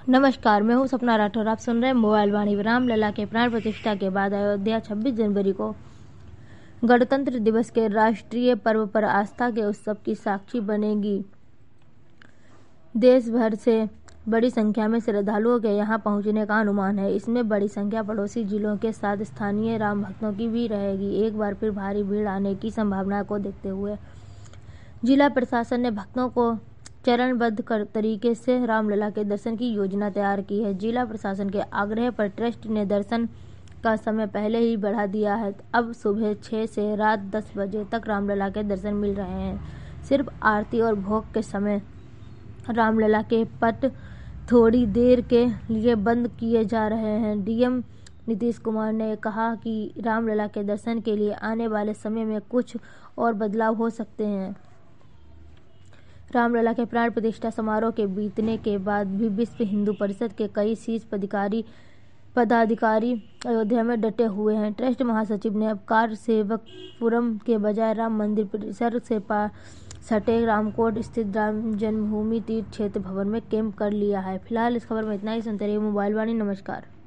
नमस्कार, मैं हूं सपना राठौर। आप सुन रहे हैं मोबाइल वाणी। रामलला के प्राण प्रतिष्ठा के बाद अयोध्या 26 जनवरी को गणतंत्र दिवस के राष्ट्रीय पर्व पर आस्था के उत्सव की साक्षी बनेगी। देश भर से बड़ी संख्या में श्रद्धालुओं के यहां पहुंचने का अनुमान है। इसमें बड़ी संख्या पड़ोसी जिलों के साथ स्थानीय राम भक्तों की भी रहेगी। एक बार फिर भारी भीड़ आने की संभावना को देखते हुए जिला प्रशासन ने भक्तों को चरणबद्ध तरीके से रामलला के दर्शन की योजना तैयार की है। जिला प्रशासन के आग्रह पर ट्रस्ट ने दर्शन का समय पहले ही बढ़ा दिया है। अब सुबह 6 से रात 10 बजे तक रामलला के दर्शन मिल रहे हैं। सिर्फ आरती और भोग के समय रामलला के पट थोड़ी देर के लिए बंद किए जा रहे हैं। डीएम नीतीश कुमार ने कहा कि रामलला के दर्शन के लिए आने वाले समय में कुछ और बदलाव हो सकते हैं। रामलला के प्राण प्रतिष्ठा समारोह के बीतने के बाद भी विश्व हिंदू परिषद के कई शीर्ष पदाधिकारी अयोध्या में डटे हुए हैं। ट्रस्ट महासचिव ने अब कारसेवकपुरम के बजाय राम मंदिर परिसर से सटे रामकोट स्थित राम जन्मभूमि तीर्थ क्षेत्र भवन में कैंप कर लिया है। फिलहाल इस खबर में इतना ही। सुनते रहिए मोबाइल वाणी। नमस्कार।